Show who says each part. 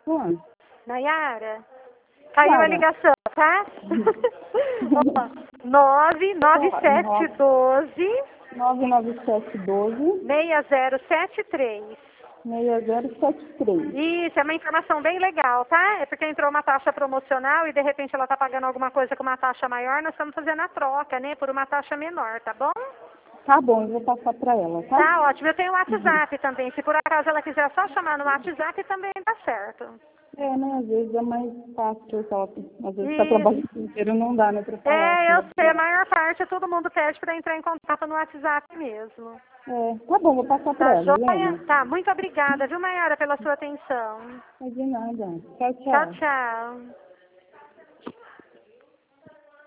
Speaker 1: Oi.
Speaker 2: Nayara, caiu a
Speaker 1: Nada.
Speaker 2: ligação, tá? 99712
Speaker 1: 99712
Speaker 2: 6073.
Speaker 1: 6073.
Speaker 2: Isso, é uma informação bem legal, tá? É porque entrou uma taxa promocional e de repente ela tá pagando alguma coisa com uma taxa maior, nós estamos fazendo a troca, né? Por uma taxa menor, tá bom?
Speaker 1: Tá bom, eu vou passar pra ela, tá?
Speaker 2: Tá ótimo. Eu tenho o WhatsApp também. Se por acaso ela quiser só chamar no WhatsApp, também tá certo.
Speaker 1: É, né? Às vezes é mais fácil, só, às vezes tá
Speaker 2: Isso.
Speaker 1: trabalhando o dia inteiro, não dá, né, pra falar.
Speaker 2: É, eu sei. A maior parte todo mundo pede para entrar em contato no WhatsApp mesmo.
Speaker 1: É, tá bom, vou passar pra
Speaker 2: Tá
Speaker 1: ela,
Speaker 2: joia?
Speaker 1: Helena.
Speaker 2: Tá, muito obrigada, viu, Mayara, pela sua atenção.
Speaker 1: Não é de nada. Tchau,
Speaker 2: Tchau,
Speaker 1: tchau.
Speaker 2: tchau.